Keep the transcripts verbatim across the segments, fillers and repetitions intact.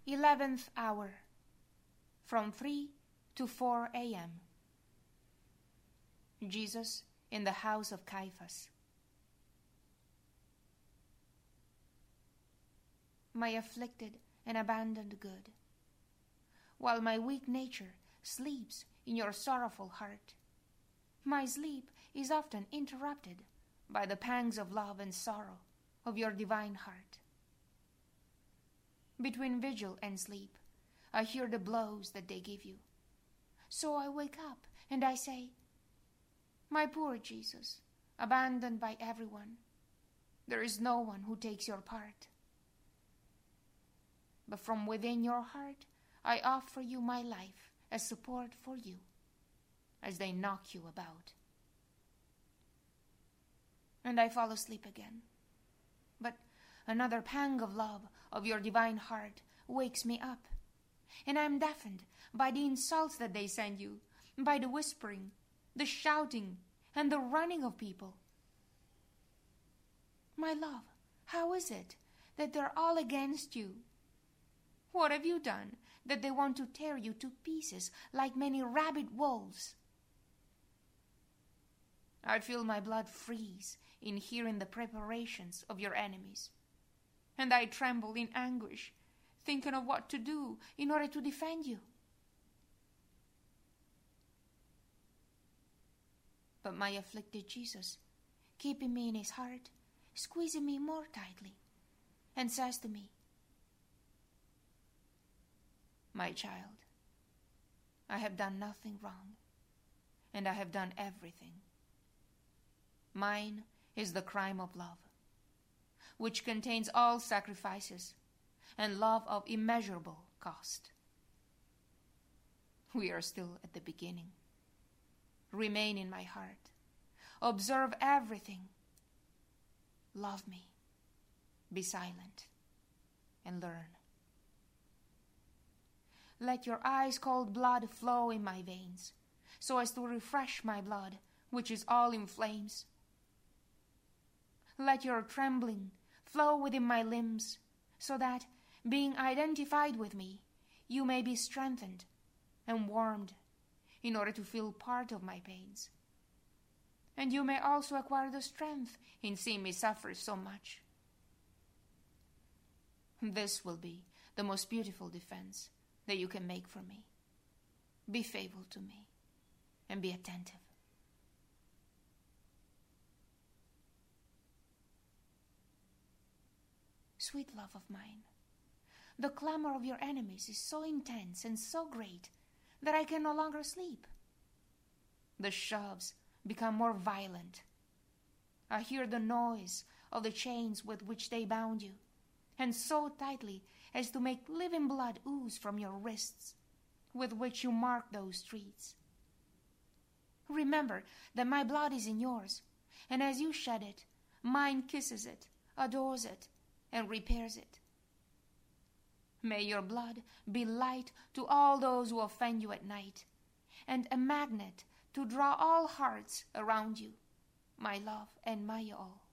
Eleventh hour, from three to four a.m. Jesus in the house of Caiaphas. My afflicted and abandoned good, while my weak nature sleeps in your sorrowful heart, my sleep is often interrupted by the pangs of love and sorrow of your divine heart. Between vigil and sleep, I hear the blows that they give you. So I wake up and I say, my poor Jesus, abandoned by everyone, there is no one who takes your part. But from within your heart, I offer you my life as support for you, as they knock you about. And I fall asleep again. But another pang of love of your divine heart wakes me up, and I am deafened by the insults that they send you, by the whispering, the shouting, and the running of people. My love, how is it that they're all against you? What have you done that they want to tear you to pieces like many rabid wolves? I feel my blood freeze in hearing the preparations of your enemies, and I tremble in anguish, thinking of what to do in order to defend you. But my afflicted Jesus, keeping me in his heart, squeezing me more tightly, and says to me, my child, I have done nothing wrong, and I have done everything. Mine is the crime of love, which contains all sacrifices and love of immeasurable cost. We are still at the beginning. Remain in my heart. Observe everything. Love me. Be silent and learn. Let your ice-cold blood flow in my veins, so as to refresh my blood, which is all in flames. Let your trembling flow within my limbs, so that, being identified with me, you may be strengthened and warmed in order to feel part of my pains. And you may also acquire the strength in seeing me suffer so much. This will be the most beautiful defense that you can make for me. Be faithful to me and be attentive. Sweet love of mine, the clamor of your enemies is so intense and so great that I can no longer sleep. The shoves become more violent. I hear the noise of the chains with which they bound you, and so tightly as to make living blood ooze from your wrists, with which you mark those streets. Remember that my blood is in yours, and as you shed it, mine kisses it, adores it, and repairs it. May your blood be light to all those who offend you at night, and a magnet to draw all hearts around you, my love and my all.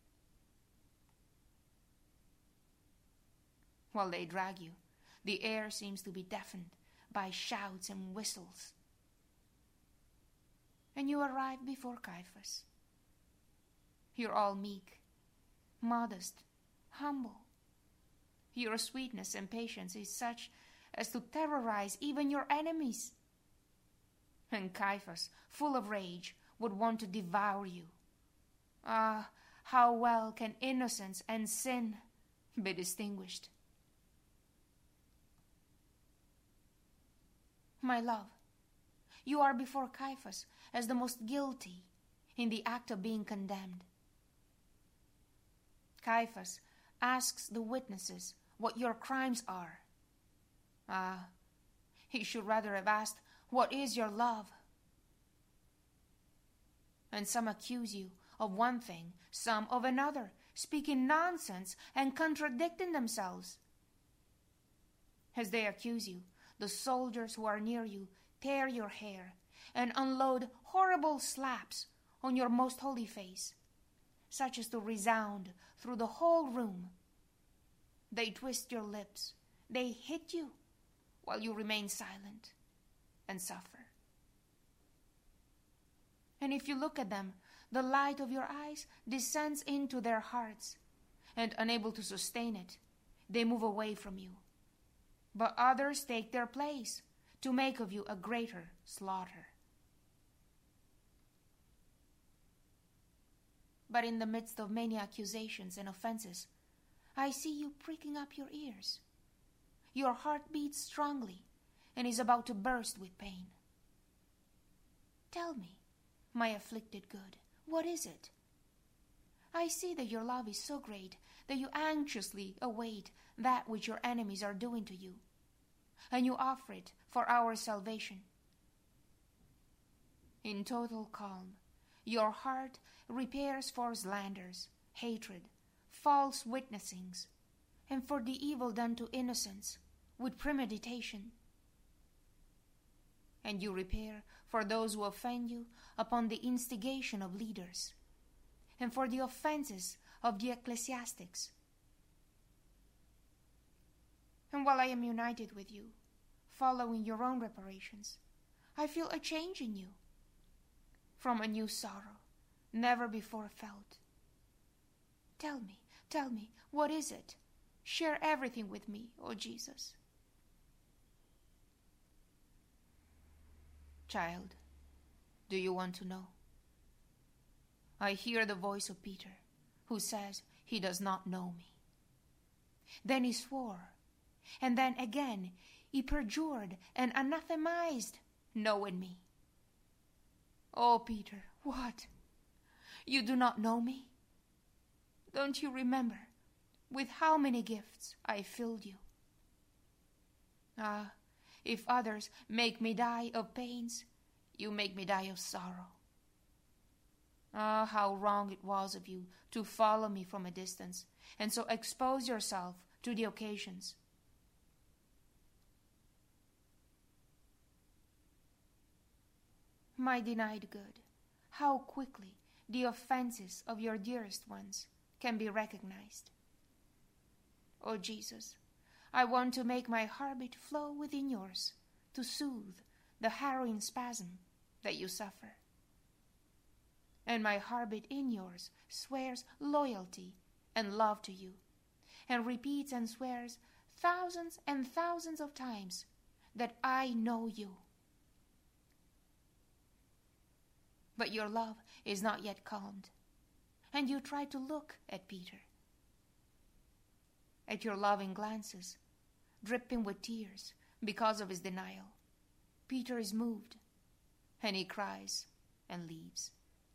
While they drag you, the air seems to be deafened by shouts and whistles. And you arrive before Caiaphas. You're all meek, modest, humble. Your sweetness and patience is such as to terrorize even your enemies. And Caiaphas, full of rage, would want to devour you. Ah, how well can innocence and sin be distinguished? My love, you are before Caiaphas as the most guilty in the act of being condemned. Caiaphas asks the witnesses what your crimes are. Ah, he should rather have asked, what is your love? And some accuse you of one thing, some of another, speaking nonsense and contradicting themselves. As they accuse you, the soldiers who are near you tear your hair and unload horrible slaps on your most holy face, such as to resound through the whole room. They twist your lips they hit you while you remain silent and suffer. And if you look at them, the light of your eyes descends into their hearts, and unable to sustain it, they move away from you. But others take their place to make of you a greater slaughter. But in the midst of many accusations and offenses, I see you pricking up your ears. Your heart beats strongly and is about to burst with pain. Tell me, my afflicted good, what is it? I see that your love is so great that you anxiously await that which your enemies are doing to you, and you offer it for our salvation. In total calm, your heart repairs for slanders, hatred, false witnessings, and for the evil done to innocents with premeditation. And you repair for those who offend you upon the instigation of leaders, and for the offenses of the ecclesiastics. And while I am united with you, following your own reparations, I feel a change in you, from a new sorrow, never before felt. Tell me, tell me, what is it? Share everything with me, O Jesus. Child, do you want to know? I hear the voice of Peter, who says he does not know me. Then he swore, and then again he perjured and anathemized knowing me. Oh, Peter, what? You do not know me? Don't you remember with how many gifts I filled you? Ah, if others make me die of pains, you make me die of sorrow. Ah, how wrong it was of you to follow me from a distance, and so expose yourself to the occasions. My denied good, how quickly the offenses of your dearest ones can be recognized. O Jesus, I want to make my heartbeat flow within yours to soothe the harrowing spasm that you suffer. And my heartbeat in yours swears loyalty and love to you, and repeats and swears thousands and thousands of times that I know you. But your love is not yet calmed, and you try to look at Peter. At your loving glances, dripping with tears because of his denial, Peter is moved, and he cries and leaves.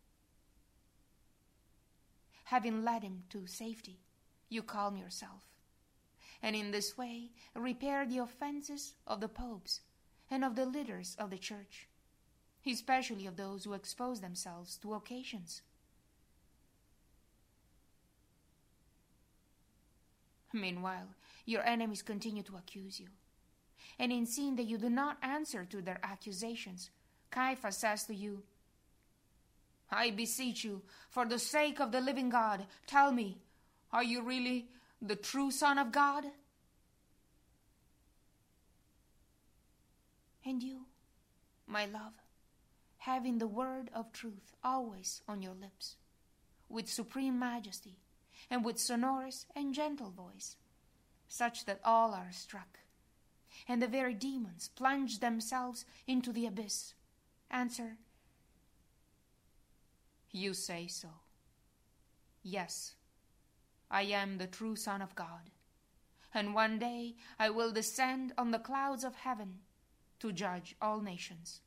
Having led him to safety, you calm yourself, and in this way repair the offenses of the popes and of the leaders of the church, especially of those who expose themselves to occasions. Meanwhile, your enemies continue to accuse you, and in seeing that you do not answer to their accusations, Caiaphas says to you, I beseech you, for the sake of the living God, tell me, are you really the true Son of God? And you, my love, having the word of truth always on your lips, with supreme majesty, and with sonorous and gentle voice, such that all are struck, and the very demons plunge themselves into the abyss, answer, you say so. Yes, I am the true Son of God, and one day I will descend on the clouds of heaven to judge all nations.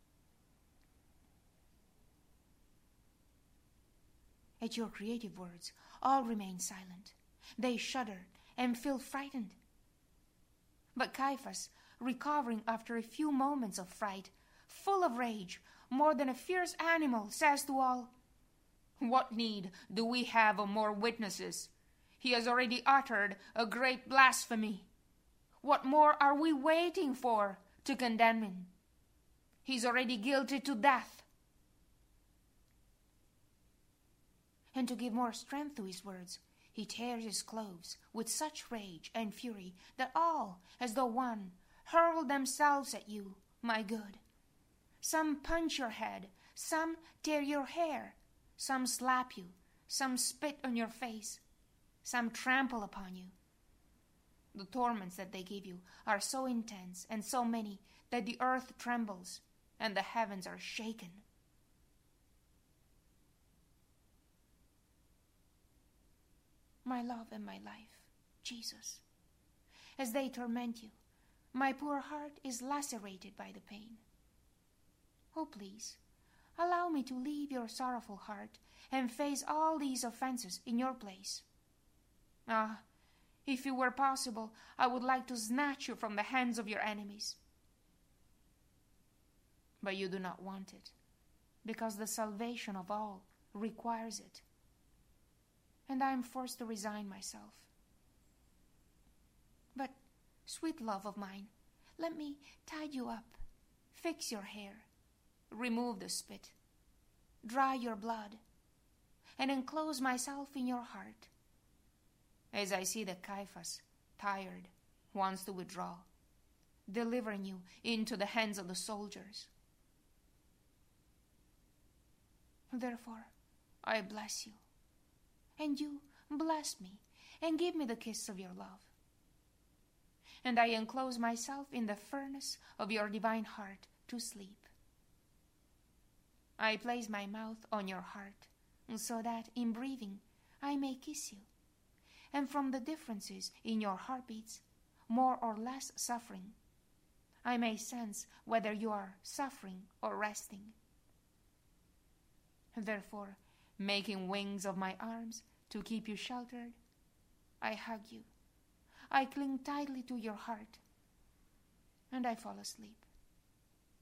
At your creative words, all remain silent. They shudder and feel frightened. But Caiaphas, recovering after a few moments of fright, full of rage, more than a fierce animal, says to all, what need do we have of more witnesses? He has already uttered a great blasphemy. What more are we waiting for to condemn him? He's already guilty to death. And to give more strength to his words, he tears his clothes with such rage and fury that all, as though one, hurl themselves at you, my good. Some punch your head, some tear your hair, some slap you, some spit on your face, some trample upon you. The torments that they give you are so intense and so many that the earth trembles and the heavens are shaken. My love and my life, Jesus, as they torment you, my poor heart is lacerated by the pain. Oh, please, allow me to leave your sorrowful heart and face all these offenses in your place. Ah, if it were possible, I would like to snatch you from the hands of your enemies. But you do not want it, because the salvation of all requires it. And I am forced to resign myself. But, sweet love of mine, let me tie you up, fix your hair, remove the spit, dry your blood, and enclose myself in your heart. As I see that Caiaphas, tired, wants to withdraw, delivering you into the hands of the soldiers. Therefore, I bless you, and you bless me, and give me the kiss of your love. And I enclose myself in the furnace of your divine heart to sleep. I place my mouth on your heart, so that in breathing I may kiss you, and from the differences in your heartbeats, more or less suffering, I may sense whether you are suffering or resting. Therefore, making wings of my arms to keep you sheltered, I hug you, I cling tightly to your heart, and I fall asleep.